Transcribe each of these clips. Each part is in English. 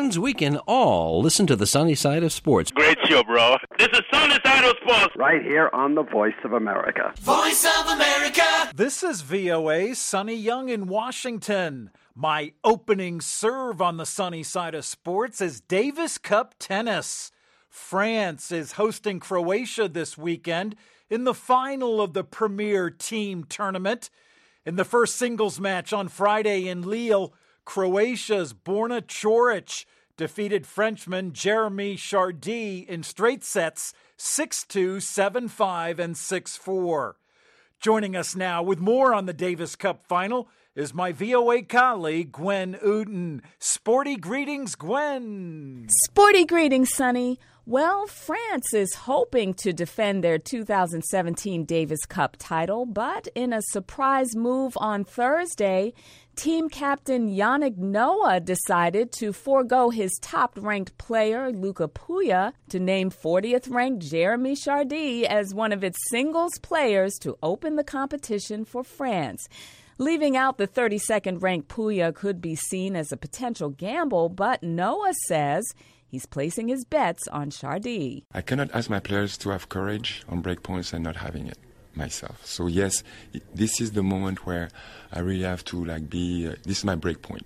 fans, we can all listen to the sunny side of sports. Great show, bro. This is Sunny Side of Sports. Right here on the Voice of America. Voice of America. This is VOA Sonny Young in Washington. My opening serve on the sunny side of sports is Davis Cup tennis. France is hosting Croatia this weekend in the final of the Premier Team Tournament. In the first singles match on Friday in Lille, Croatia's Borna Coric defeated Frenchman Jeremy Chardy in straight sets 6-2, 7-5, and 6-4. Joining us now with more on the Davis Cup final is my VOA colleague, Gwen Uden. Sporty greetings, Gwen. Sporty greetings, Sonny. Well, France is hoping to defend their 2017 Davis Cup title, but in a surprise move on Thursday, team captain Yannick Noah decided to forego his top-ranked player, Luca Pouille, to name 40th-ranked Jeremy Chardy as one of its singles players to open the competition for France. Leaving out the 32nd-ranked Pouille could be seen as a potential gamble, but Noah says he's placing his bets on Chardy. I cannot ask my players to have courage on break points and not having it myself. So yes, this is the moment where I really have to this is my break point.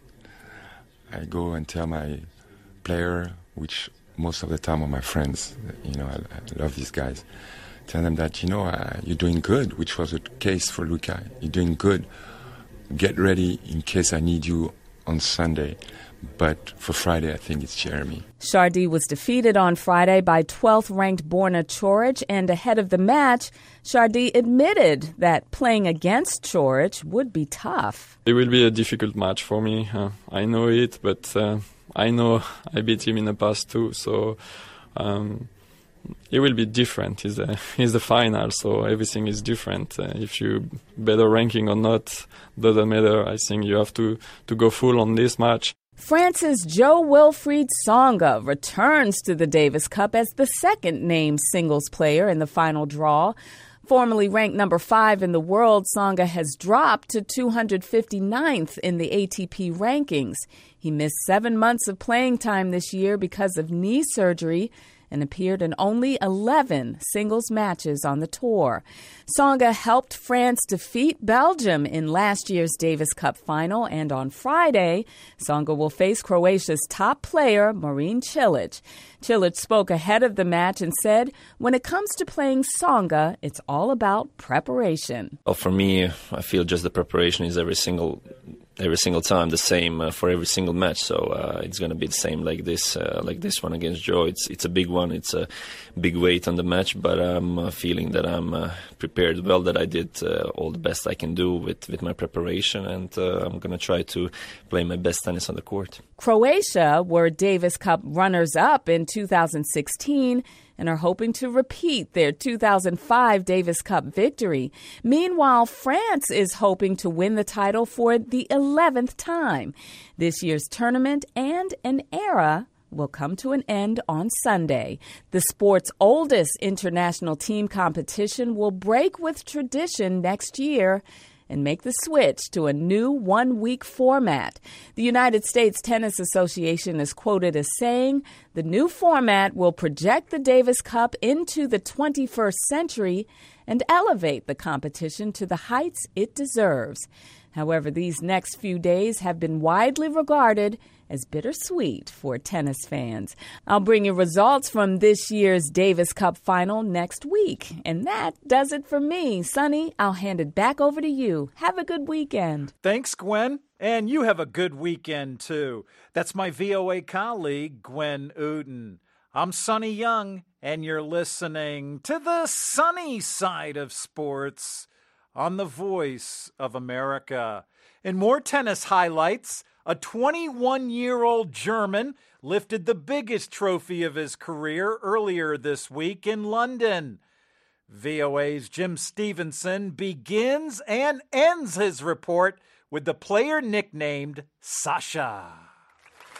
I go and tell my player, which most of the time are my friends, I love these guys, tell them that, you're doing good, which was the case for Luca. You're doing good. Get ready in case I need you on Sunday. But for Friday, I think it's Jeremy. Chardy was defeated on Friday by 12th-ranked Borna Coric, and ahead of the match, Chardy admitted that playing against Coric would be tough. It will be a difficult match for me. I know it, but I know I beat him in the past too, so it will be different. It's the final, so everything is different. If you better ranking or not, doesn't matter. I think you have to go full on this match. France's Jo-Wilfried Tsonga returns to the Davis Cup as the second-named singles player in the final draw. Formerly ranked number 5 in the world, Tsonga has dropped to 259th in the ATP rankings. He missed 7 months of playing time this year because of knee surgery and appeared in only 11 singles matches on the tour. Tsonga helped France defeat Belgium in last year's Davis Cup final, and on Friday, Tsonga will face Croatia's top player, Marin Cilic. Cilic spoke ahead of the match and said, when it comes to playing Tsonga, it's all about preparation. Well, for me, I feel just the preparation is every single time the same for every single match, so it's going to be the same like this one against Joe. It's a big one, it's a big weight on the match, but I'm feeling that I'm prepared well, that I did all the best I can do with my preparation, and I'm going to try to play my best tennis on the court. Croatia were Davis Cup runners-up in 2016 and are hoping to repeat their 2005 Davis Cup victory. Meanwhile, France is hoping to win the title for the 11th time. This year's tournament and an era will come to an end on Sunday. The sport's oldest international team competition will break with tradition next year and make the switch to a new one-week format. The United States Tennis Association is quoted as saying, the new format will project the Davis Cup into the 21st century and elevate the competition to the heights it deserves. However, these next few days have been widely regarded as bittersweet for tennis fans. I'll bring you results from this year's Davis Cup final next week. And that does it for me. Sonny, I'll hand it back over to you. Have a good weekend. Thanks, Gwen. And you have a good weekend, too. That's my VOA colleague, Gwen Uden. I'm Sonny Young, and you're listening to the sunny side of sports on the Voice of America. In more tennis highlights, a 21-year-old German lifted the biggest trophy of his career earlier this week in London. VOA's Jim Stevenson begins and ends his report with the player nicknamed Sasha.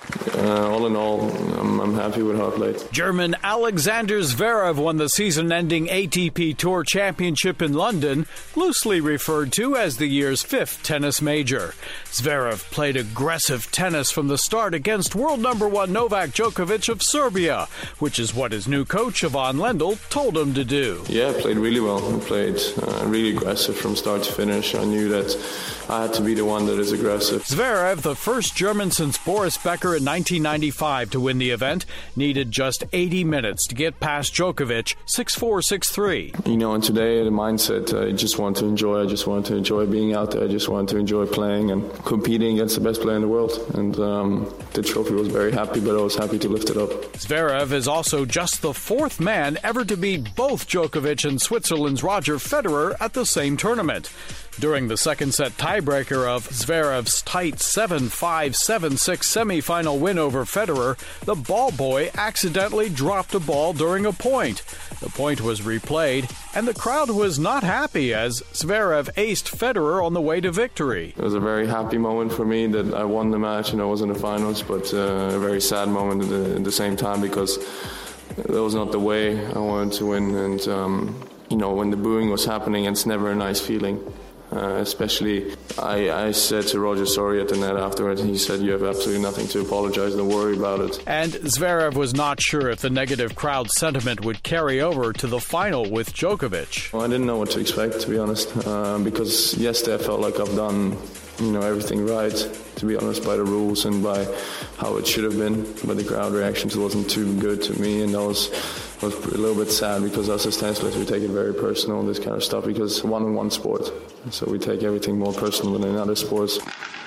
All in all, I'm happy with how I played. German Alexander Zverev won the season-ending ATP Tour Championship in London, loosely referred to as the year's fifth tennis major. Zverev played aggressive tennis from the start against world number one Novak Djokovic of Serbia, which is what his new coach, Ivan Lendl, told him to do. Yeah, I played really well. I played really aggressive from start to finish. I knew that I had to be the one that is aggressive. Zverev, the first German since Boris Becker in 1995 to win the event, needed just 80 minutes to get past Djokovic, 6-4, 6-3. You know, and today the mindset, I just want to enjoy. I just want to enjoy being out there. I just want to enjoy playing and competing against the best player in the world. And the trophy was very happy, but I was happy to lift it up. Zverev is also just the fourth man ever to beat both Djokovic and Switzerland's Roger Federer at the same tournament. During the second-set tiebreaker of Zverev's tight 7-5, 7-6 semifinal win over Federer, the ball boy accidentally dropped a ball during a point. The point was replayed, and the crowd was not happy as Zverev aced Federer on the way to victory. It was a very happy moment for me that I won the match and I was in the finals, but a very sad moment at the same time because that was not the way I wanted to win. And, you know, when the booing was happening, it's never a nice feeling. Especially, I said to Roger sorry at the net afterwards, and he said, "You have absolutely nothing to apologize, don't worry about it." And Zverev was not sure if the negative crowd sentiment would carry over to the final with Djokovic. Well, I didn't know what to expect, to be honest, because yesterday I felt like I've done, you know, everything right, to be honest, by the rules and by how it should have been. But the crowd reactions wasn't too good to me, and that was a little bit sad because us as tennis players, we take it very personal, this kind of stuff, because it's one-on-one sport. So we take everything more personal than in other sports.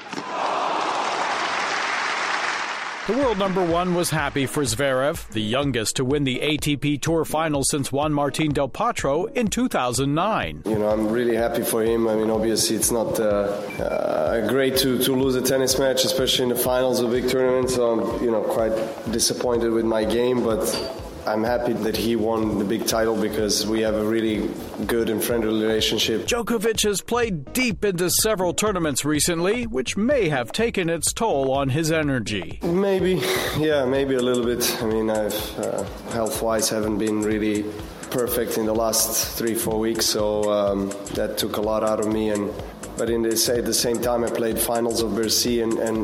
The world number one was happy for Zverev, the youngest to win the ATP Tour final since Juan Martín del Potro in 2009. You know, I'm really happy for him. I mean, obviously it's not great to lose a tennis match, especially in the finals of big tournaments. So I'm, you know, quite disappointed with my game, but I'm happy that he won the big title because we have a really good and friendly relationship. Djokovic has played deep into several tournaments recently, which may have taken its toll on his energy. Maybe a little bit. I mean, I've health-wise haven't been really perfect in the last 3-4 weeks, so that took a lot out of me. But at the same time, I played finals of Bercy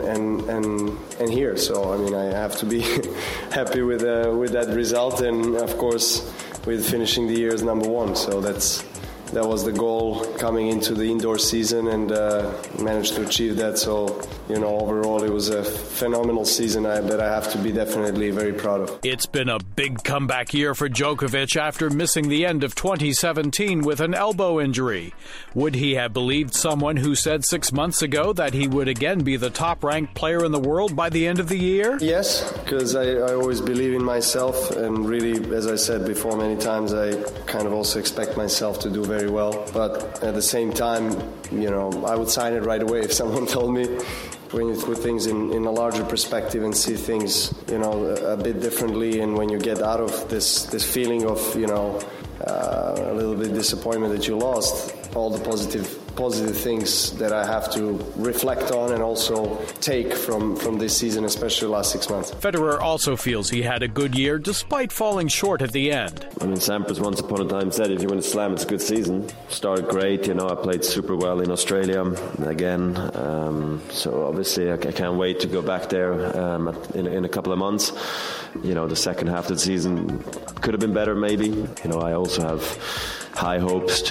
and here. So, I mean, I have to be happy with that result. And, of course, with finishing the year as number one. So that was the goal coming into the indoor season and managed to achieve that. So, you know, overall it was a phenomenal season that I have to be definitely very proud of. It's been a big comeback year for Djokovic after missing the end of 2017 with an elbow injury. Would he have believed someone who said 6 months ago that he would again be the top-ranked player in the world by the end of the year? Yes, because I always believe in myself, and really, as I said before many times, I kind of also expect myself to do very well. But at the same time, you know, I would sign it right away if someone told me. When you put things in a larger perspective and see things, you know, a bit differently, and when you get out of this feeling of, you know, a little bit disappointment that you lost, all the positive things that I have to reflect on and also take from this season, especially the last 6 months. Federer also feels he had a good year despite falling short at the end. I mean, Sampras once upon a time said if you win a slam, it's a good season. Started great, you know, I played super well in Australia again. So obviously I can't wait to go back there in a couple of months. You know, the second half of the season could have been better maybe. You know, I also have high hopes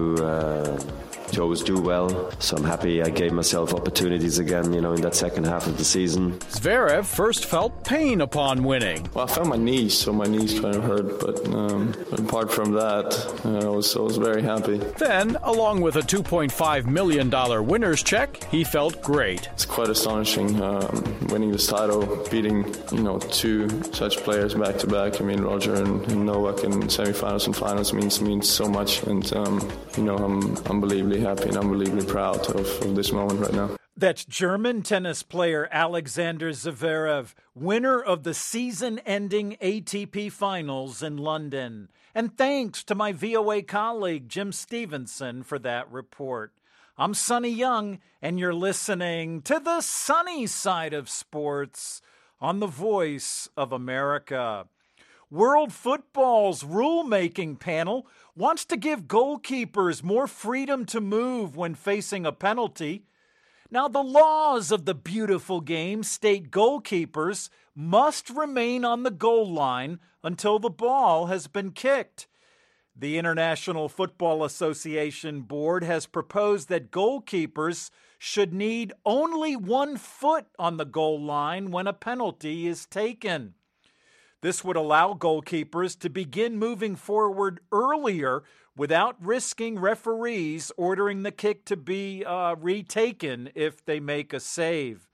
to always do well, so I'm happy I gave myself opportunities again, you know, in that second half of the season. Zverev first felt pain upon winning. Well, I felt my knees, so my knees kind of hurt, but apart from that, I was very happy. Then, along with a $2.5 million winner's check, he felt great. It's quite astonishing, winning this title, beating, you know, two such players back to back. I mean, Roger and Novak in semifinals and finals means so much, and you know, I'm unbelievably happy and unbelievably proud of this moment right now. That's German tennis player Alexander Zverev, winner of the season-ending ATP Finals in London. And thanks to my VOA colleague Jim Stevenson for that report. I'm Sonny Young, and you're listening to the sunny side of sports on the Voice of America. World Football's rulemaking panel wants to give goalkeepers more freedom to move when facing a penalty. Now, the laws of the beautiful game state goalkeepers must remain on the goal line until the ball has been kicked. The International Football Association Board has proposed that goalkeepers should need only 1 foot on the goal line when a penalty is taken. This would allow goalkeepers to begin moving forward earlier without risking referees ordering the kick to be retaken if they make a save.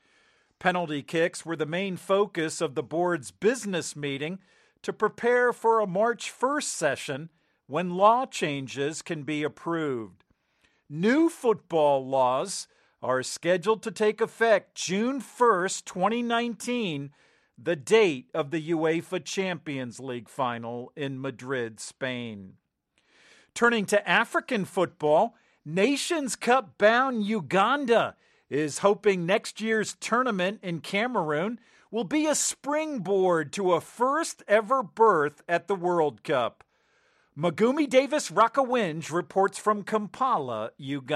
Penalty kicks were the main focus of the board's business meeting to prepare for a March 1st session when law changes can be approved. New football laws are scheduled to take effect June 1st, 2019, the date of the UEFA Champions League final in Madrid, Spain. Turning to African football, Nations Cup-bound Uganda is hoping next year's tournament in Cameroon will be a springboard to a first-ever berth at the World Cup. Magumi Davis Rakawinj reports from Kampala,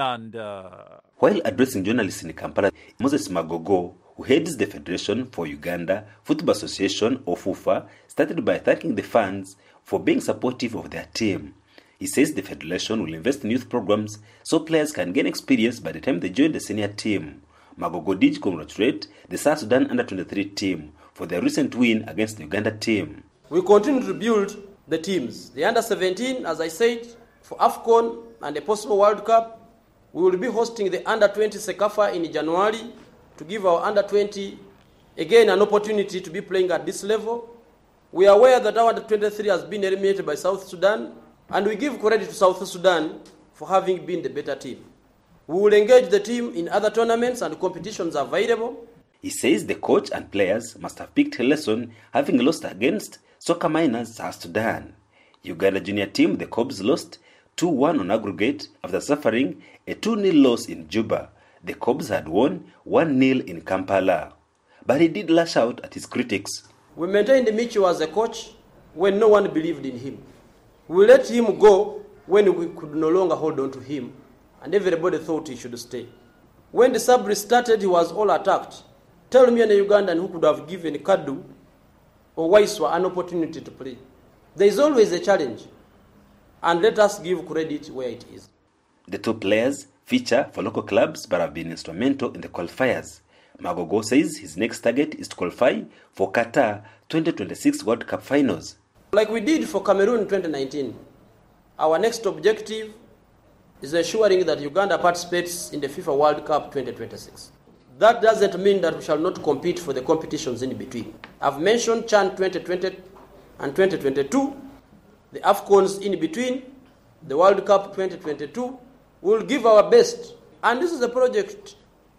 Uganda. While addressing journalists in Kampala, Moses Magogo, who heads the Federation for Uganda Football Association, or FUFA, started by thanking the fans for being supportive of their team. He says the Federation will invest in youth programs so players can gain experience by the time they join the senior team. Magogo did congratulate the South Sudan Under-23 team for their recent win against the Uganda team. We continue to build the teams. The Under-17, as I said, for AFCON and a possible World Cup, we will be hosting the Under-20 Sekafa in January to give our Under-20, again, an opportunity to be playing at this level. We are aware that our Under-23 has been eliminated by South Sudan, and we give credit to South Sudan for having been the better team. We will engage the team in other tournaments and competitions available. He says the coach and players must have picked a lesson having lost against Soccer Miners South Sudan. Uganda junior team, the Cobs, lost 2-1 on aggregate after suffering a 2-0 loss in Juba. The Cobs had won 1-0 in Kampala. But he did lash out at his critics. We maintained Micho as a coach when no one believed in him. We let him go when we could no longer hold on to him, and everybody thought he should stay. When the sub restarted, he was all attacked. Tell me an Ugandan who could have given Kadu or Waiswa an opportunity to play. There is always a challenge, and let us give credit where it is. The two players feature for local clubs but have been instrumental in the qualifiers. Magogo says his next target is to qualify for Qatar 2026 World Cup finals. Like we did for Cameroon in 2019, our next objective is ensuring that Uganda participates in the FIFA World Cup 2026. That doesn't mean that we shall not compete for the competitions in between. I've mentioned CHAN 2020 and 2022, the AFCONs in between, the World Cup 2022. We'll give our best. And this is a project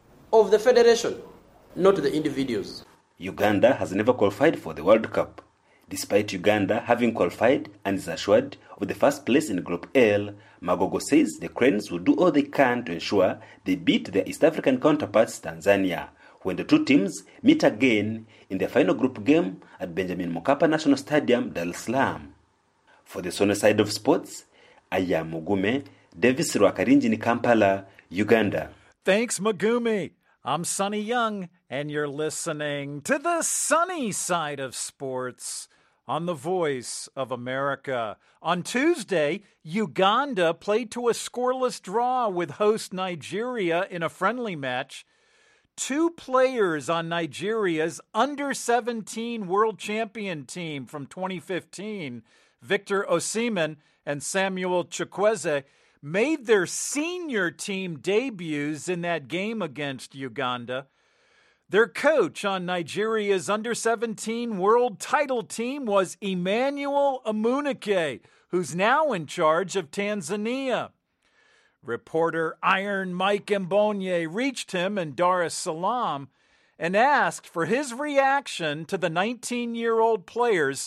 of the federation, not the individuals. Uganda has never qualified for the World Cup. Despite Uganda having qualified and is assured of the first place in Group L, Magogo says the Cranes will do all they can to ensure they beat their East African counterparts Tanzania when the two teams meet again in their final group game at Benjamin Mkapa National Stadium, Dar es Salaam. For the Sony Side of Sports, I am Mugume Davis Rwakarinji in Kampala, Uganda. Thanks, Magumi. I'm Sonny Young, and you're listening to the Sunny Side of Sports on the Voice of America. On Tuesday, Uganda played to a scoreless draw with host Nigeria in a friendly match. Two players on Nigeria's under-17 world champion team from 2015, Victor Osimhen and Samuel Chukwueze, made their senior team debuts in that game against Uganda. Their coach on Nigeria's under-17 world title team was Emmanuel Amunike, who's now in charge of Tanzania. Reporter Iron Mike Mbonye reached him in Dar es Salaam and asked for his reaction to the 19-year-old players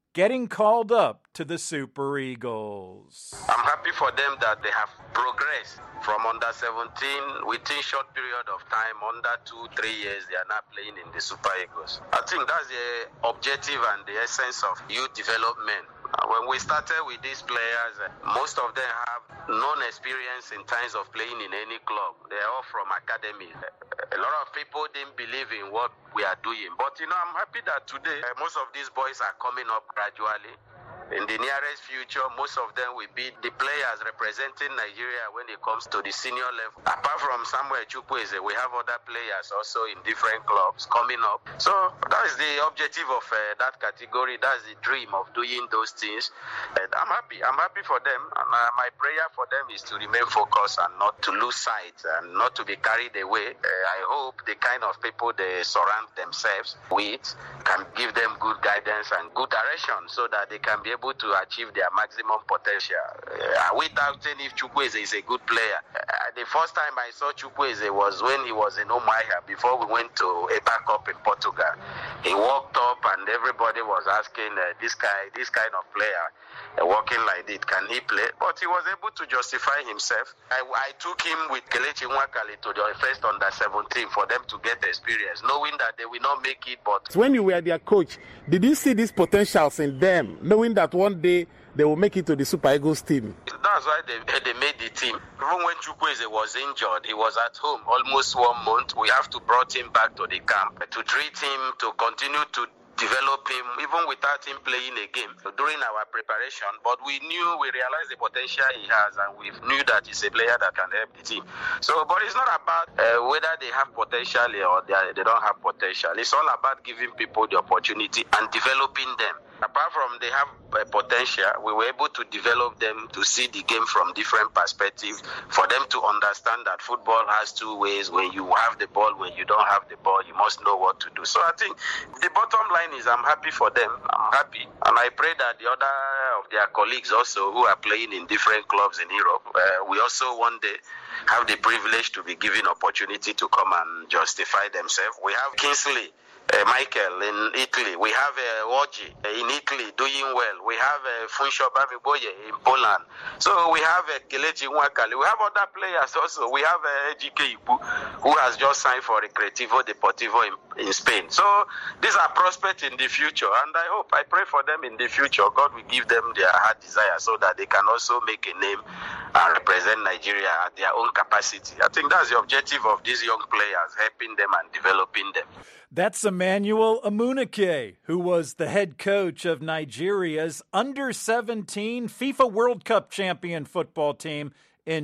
getting called up to the Super Eagles. I'm happy for them that they have progressed from under 17 within short period of time, under 2-3 years, they are now playing in the Super Eagles. I think that's the objective and the essence of youth development. When we started with these players, most of them have non-experience in terms of playing in any club. They are all from academies. A lot of people didn't believe in what we are doing. But, I'm happy that today most of these boys are coming up gradually. In the nearest future, most of them will be the players representing Nigeria when it comes to the senior level. Apart from Samuel Chukwueze, we have other players also in different clubs coming up. So that is the objective of that category. That's the dream of doing those things. And I'm happy for them. And my prayer for them is to remain focused and not to lose sight and not to be carried away. I hope the kind of people they surround themselves with can give them good guidance and good direction so that they can be able to achieve their maximum potential. We doubting if Chukwueze is a good player. The first time I saw Chukwueze was when he was in Umuahia before we went to a backup in Portugal. He walked up and everybody was asking this kind of player walking like this, can he play? But he was able to justify himself. I took him with Kelechi Nwakali to the first under 17 for them to get experience, knowing that they will not make it. But when you were their coach, did you see these potentials in them, knowing that one day they will make it to the Super Eagles team? That's why they made the team. Even when Chukwueze was injured, he was at home almost 1 month. We have to brought him back to the camp to treat him, to continue to develop him, even without him playing a game during our preparation. But we realized the potential he has, and we knew that he's a player that can help the team. So, but it's not about whether they have potential or they don't have potential. It's all about giving people the opportunity and developing them. Apart from they have potential, we were able to develop them to see the game from different perspectives, for them to understand that football has two ways. When you have the ball, when you don't have the ball, you must know what to do. So I think the bottom line is I'm happy for them. I'm happy. And I pray that the other of their colleagues also who are playing in different clubs in Europe, we also one day have the privilege to be given opportunity to come and justify themselves. We have Kingsley Michael in Italy. We have Oji in Italy doing well. We have Funsho Baviboye in Poland. So we have Kelechi Nwakali. We have other players also. We have Ejike Ibu, who has just signed for Recreativo Deportivo in Spain. So these are prospects in the future, and I pray for them in the future. God will give them their heart desire so that they can also make a name and represent Nigeria at their own capacity. I think that's the objective of these young players, helping them and developing them. That's Emmanuel Amunike, who was the head coach of Nigeria's under-17 FIFA World Cup champion football team in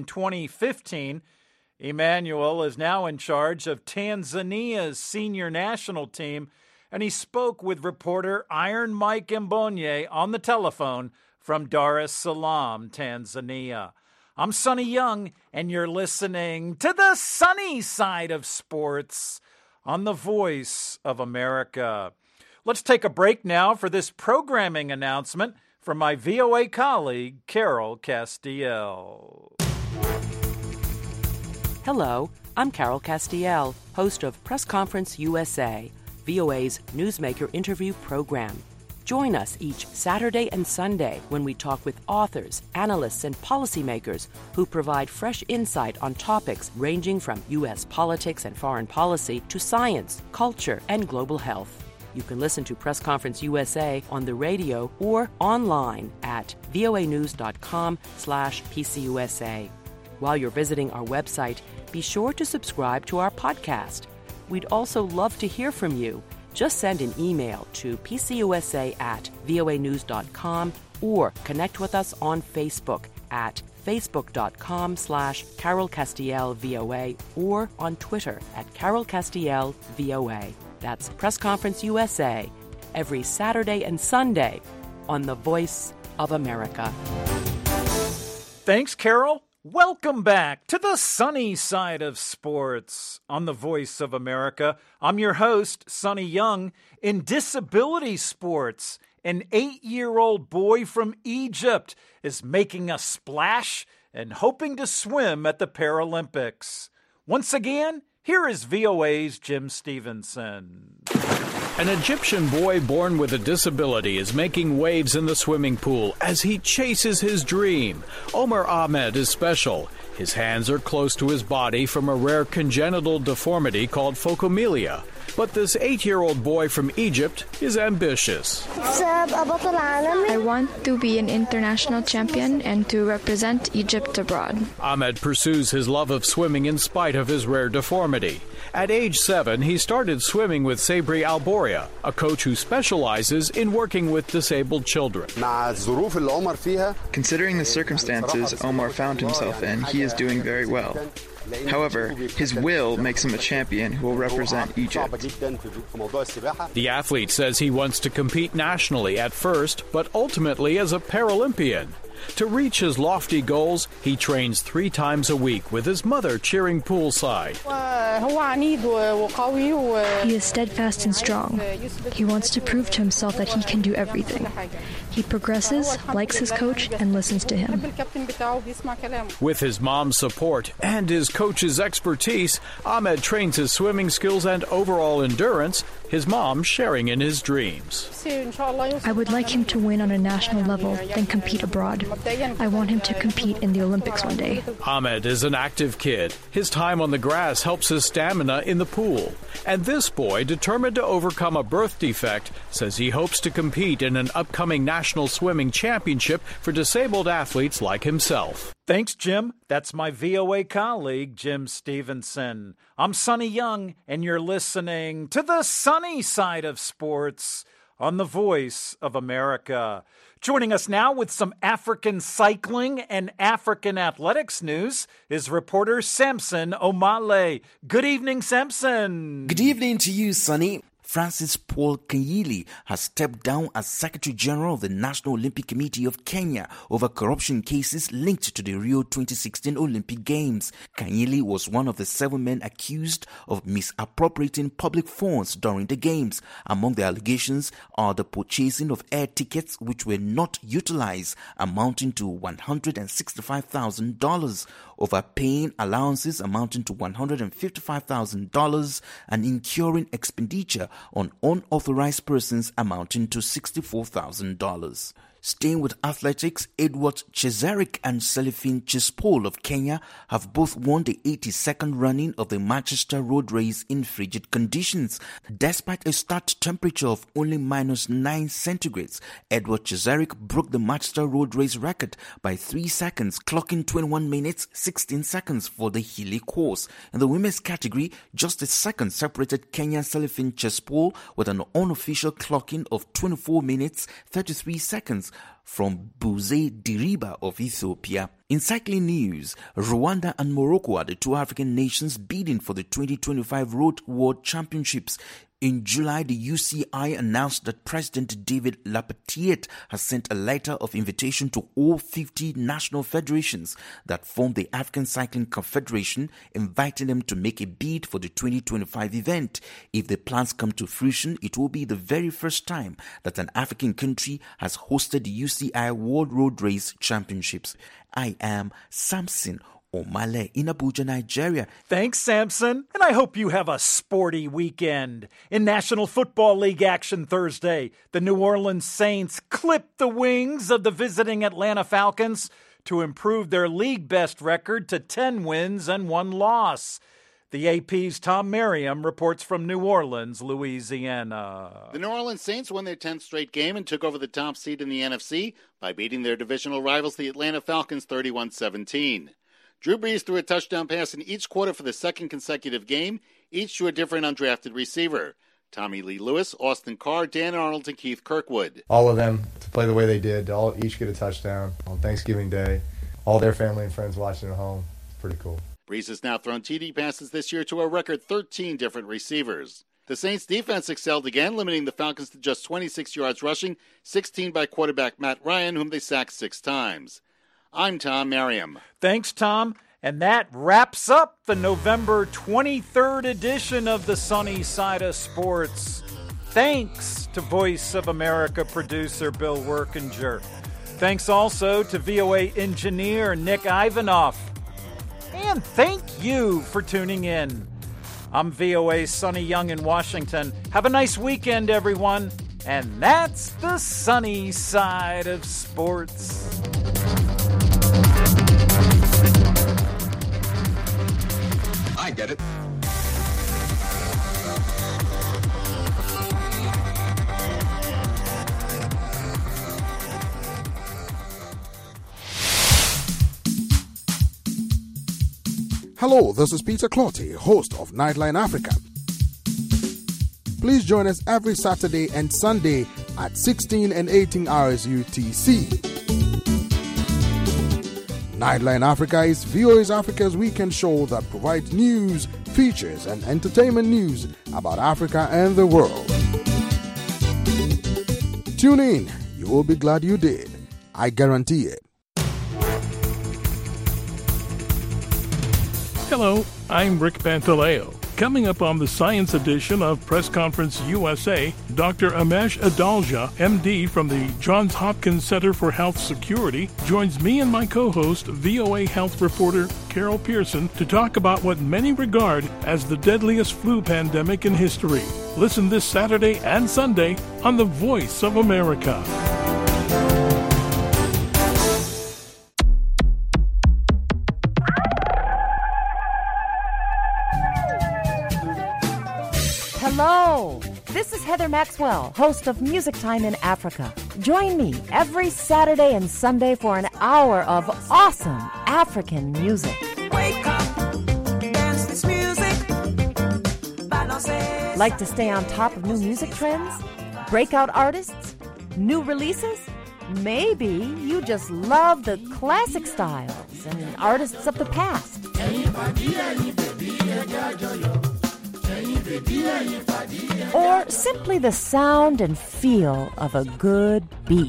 2015. Emmanuel is now in charge of Tanzania's senior national team, and he spoke with reporter Iron Mike Mbonye on the telephone from Dar es Salaam, Tanzania. I'm Sonny Young, and you're listening to the sunny side of sports on the Voice of America. Let's take a break now for this programming announcement from my VOA colleague, Carol Castiel. Hello, I'm Carol Castiel, host of Press Conference USA, VOA's newsmaker interview program. Join us each Saturday and Sunday when we talk with authors, analysts, and policymakers who provide fresh insight on topics ranging from U.S. politics and foreign policy to science, culture, and global health. You can listen to Press Conference USA on the radio or online at voanews.com/PCUSA. While you're visiting our website, be sure to subscribe to our podcast. We'd also love to hear from you. Just send an email to pcusa@voanews.com or connect with us on Facebook at facebook.com/Carol Castiel VOA or on Twitter at Carol Castiel VOA. That's Press Conference USA every Saturday and Sunday on the Voice of America. Thanks, Carol. Welcome back to the sunny side of sports on the Voice of America. I'm your host, Sonny Young. In disability sports, an 8-year-old boy from Egypt is making a splash and hoping to swim at the Paralympics. Once again, here is VOA's Jim Stevenson. An Egyptian boy born with a disability is making waves in the swimming pool as he chases his dream. Omar Ahmed is special. His hands are close to his body from a rare congenital deformity called phocomelia. But this 8-year-old boy from Egypt is ambitious. I want to be an international champion and to represent Egypt abroad. Ahmed pursues his love of swimming in spite of his rare deformity. At age 7, he started swimming with Sabri Alboria, a coach who specializes in working with disabled children. Considering the circumstances Omar found himself in, he is doing very well. However, his will makes him a champion who will represent Egypt. The athlete says he wants to compete nationally at first, but ultimately as a Paralympian. To reach his lofty goals, he trains 3 times a week with his mother cheering poolside. He is steadfast and strong. He wants to prove to himself that he can do everything. He progresses, likes his coach, and listens to him. With his mom's support and his coach's expertise, Ahmed trains his swimming skills and overall endurance, his mom sharing in his dreams. I would like him to win on a national level, then compete abroad. I want him to compete in the Olympics one day. Ahmed is an active kid. His time on the grass helps his stamina in the pool. And this boy, determined to overcome a birth defect, says he hopes to compete in an upcoming national swimming championship for disabled athletes like himself. Thanks, Jim. That's my VOA colleague, Jim Stevenson. I'm Sonny Young, and you're listening to the sunny side of sports on the Voice of America. Joining us now with some African cycling and African athletics news is reporter Samson Omale. Good evening, Samson. Good evening to you, Sonny. Francis Paul Kenyili has stepped down as Secretary General of the National Olympic Committee of Kenya over corruption cases linked to the Rio 2016 Olympic Games. Kenyili was one of the 7 men accused of misappropriating public funds during the Games. Among the allegations are the purchasing of air tickets which were not utilized, amounting to $165,000, overpaying allowances amounting to $155,000, and incurring expenditure on unauthorized persons amounting to $64,000. Staying with athletics, Edward Cheserek and Celestine Chespol of Kenya have both won the 82nd running of the Manchester Road Race in frigid conditions. Despite a start temperature of only -9 centigrades, Edward Cheserek broke the Manchester Road Race record by 3 seconds, clocking 21 minutes 16 seconds for the hilly course. In the women's category, just a second separated Kenya's Celestine Chespol with an unofficial clocking of 24 minutes 33 seconds from Buze Diriba of Ethiopia. In cycling news, Rwanda and Morocco are the 2 African nations bidding for the 2025 Road World Championships. In July, the UCI announced that President David Lapatiet has sent a letter of invitation to all 50 national federations that form the African Cycling Confederation, inviting them to make a bid for the 2025 event. If the plans come to fruition, it will be the very first time that an African country has hosted the UCI World Road Race Championships. I am Samson Omale in Abuja, Nigeria. Thanks, Samson, and I hope you have a sporty weekend. In National Football League action Thursday, the New Orleans Saints clipped the wings of the visiting Atlanta Falcons to improve their league best record to 10 wins and 1 loss. The AP's Tom Merriam reports from New Orleans, Louisiana. The New Orleans Saints won their 10th straight game and took over the top seed in the NFC by beating their divisional rivals, the Atlanta Falcons, 31-17. Drew Brees threw a touchdown pass in each quarter for the second consecutive game, each to a different undrafted receiver. Tommy Lee Lewis, Austin Carr, Dan Arnold, and Keith Kirkwood. All of them to play the way they did, each get a touchdown on Thanksgiving Day. All their family and friends watching at home. It's pretty cool. Brees has now thrown TD passes this year to a record 13 different receivers. The Saints' defense excelled again, limiting the Falcons to just 26 yards rushing, 16 by quarterback Matt Ryan, whom they sacked 6 times. I'm Tom Merriam. Thanks, Tom. And that wraps up the November 23rd edition of the Sunny Side of Sports. Thanks to Voice of America producer Bill Workinger. Thanks also to VOA engineer Nick Ivanoff. And thank you for tuning in. I'm VOA's Sonny Young in Washington. Have a nice weekend, everyone. And that's the sunny side of sports. I get it. Hello, this is Peter Clotty, host of Nightline Africa. Please join us every Saturday and Sunday at 16 and 18 hours UTC. Nightline Africa is VOA's Africa's weekend show that provides news, features, and entertainment news about Africa and the world. Tune in. You will be glad you did. I guarantee it. Hello, I'm Rick Pantaleo. Coming up on the Science Edition of Press Conference USA, Dr. Amesh Adalja, MD from the Johns Hopkins Center for Health Security, joins me and my co-host, VOA health reporter Carol Pearson, to talk about what many regard as the deadliest flu pandemic in history. Listen this Saturday and Sunday on The Voice of America. Hello, this is Heather Maxwell, host of Music Time in Africa. Join me every Saturday and Sunday for an hour of awesome African music. Wake up, dance this music. Like to stay on top of new music trends? Breakout artists? New releases? Maybe you just love the classic styles and artists of the past. Or simply the sound and feel of a good beat.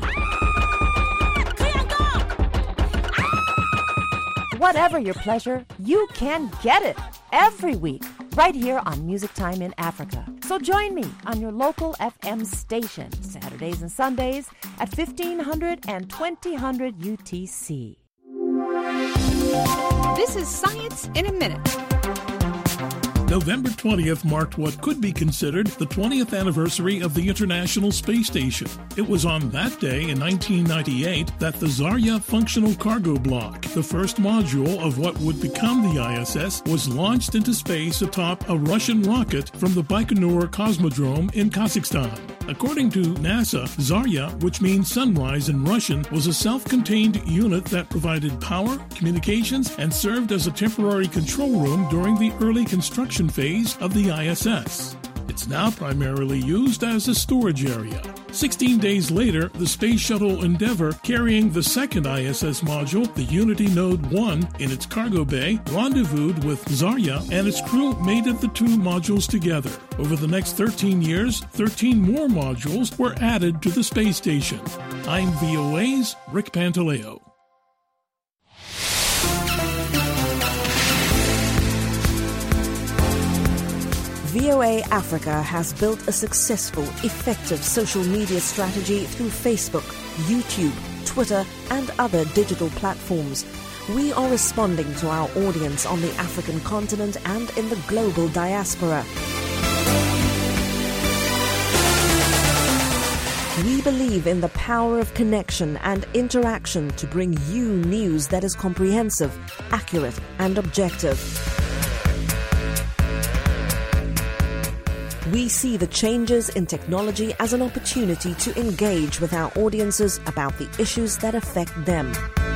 Whatever your pleasure, you can get it every week right here on Music Time in Africa. So join me on your local FM station Saturdays and Sundays at 1500 and 2000 UTC. This is Science in a Minute. November 20th marked what could be considered the 20th anniversary of the International Space Station. It was on that day in 1998 that the Zarya Functional Cargo Block, the first module of what would become the ISS, was launched into space atop a Russian rocket from the Baikonur Cosmodrome in Kazakhstan. According to NASA, Zarya, which means sunrise in Russian, was a self-contained unit that provided power, communications, and served as a temporary control room during the early construction phase of the ISS. It's now primarily used as a storage area. 16 days later, the Space Shuttle Endeavour, carrying the second ISS module, the Unity Node 1, in its cargo bay, rendezvoused with Zarya, and its crew mated the two modules together. Over the next 13 years, 13 more modules were added to the space station. I'm VOA's Rick Pantaleo. VOA Africa has built a successful, effective social media strategy through Facebook, YouTube, Twitter, and other digital platforms. We are responding to our audience on the African continent and in the global diaspora. We believe in the power of connection and interaction to bring you news that is comprehensive, accurate, and objective. We see the changes in technology as an opportunity to engage with our audiences about the issues that affect them.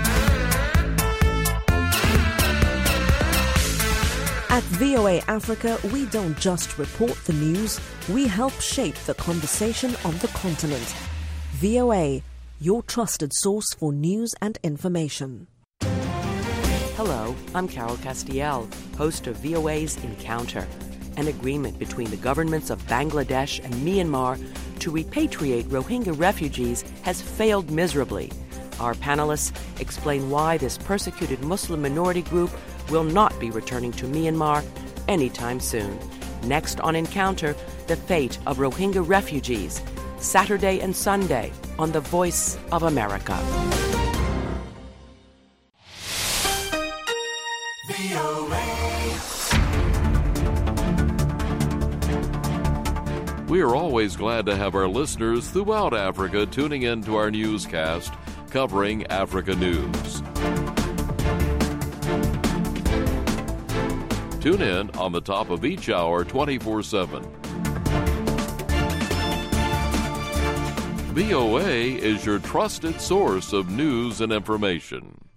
At VOA Africa, we don't just report the news, we help shape the conversation on the continent. VOA, your trusted source for news and information. Hello, I'm Carol Castiel, host of VOA's Encounter, an agreement between the governments of Bangladesh and Myanmar to repatriate Rohingya refugees has failed miserably. Our panelists explain why this persecuted Muslim minority group will not be returning to Myanmar anytime soon. Next on Encounter, the fate of Rohingya refugees, Saturday and Sunday on The Voice of America. We are always glad to have our listeners throughout Africa tuning in to our newscast covering Africa news. Tune in on the top of each hour 24/7. VOA is your trusted source of news and information.